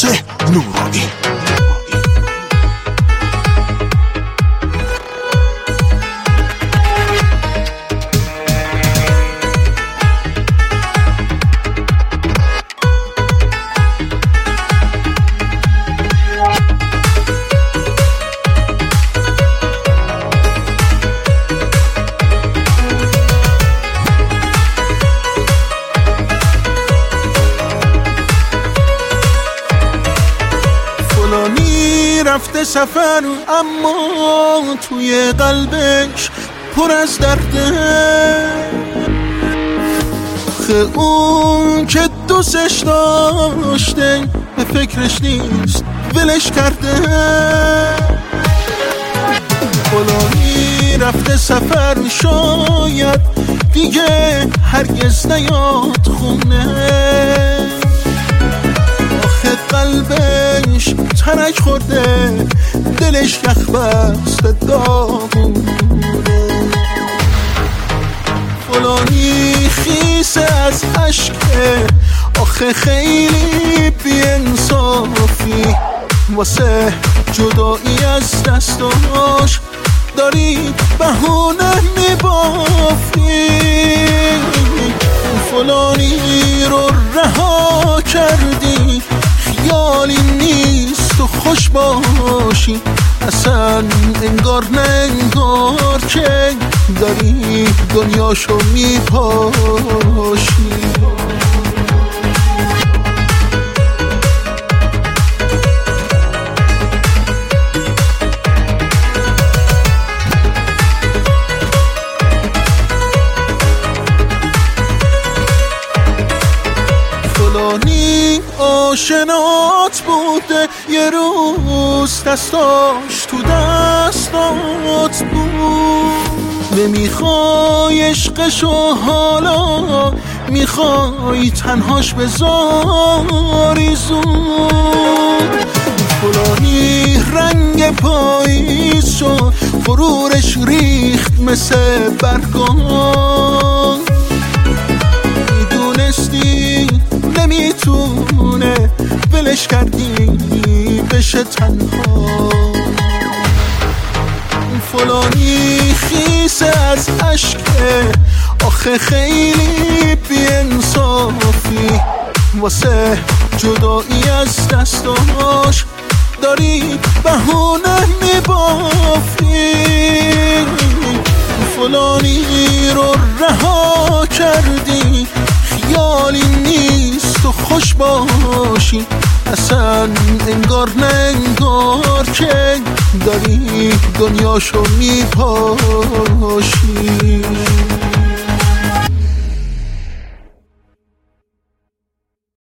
فاتح نورانی. رفته سفر اما توی قلبش پر از درده، اون که دوستش داشته به فکرش نیست ولش کرده. فلانی رفته سفر شاید دیگه هرگز نیاد خونه، قلبش ترک خورده دلش یخ بسته داغونه. فلانی خیسه از عشقه آخه خیلی بی‌انصافی، واسه جدایی از دستاش داری بهونه میبافی. فلانی رو رها کردی خیالی نیست و خوش باشی، اصلا انگار نه انگار که داری دنیاشو میپاشی. فلانی آشنات بوده یه روز دستاش تو دستات بود، نمیخوای عشقشو حالا میخوای تنهاش بذاری زود. فلانی رنگ پاییز شد غرورش ریخت مثل برگان، میدونستی نمیتونه ولش کردی بشه تنها. فلانی خیسه از عشقه آخه خیلی بی‌انصافی، واسه جدایی از دستاش داری بهونه میبافی. فلانی رو رها کردی خیالی نیست و خوش باشی، اصلا انگار نه انگار که داری دنیاشو میپاشی.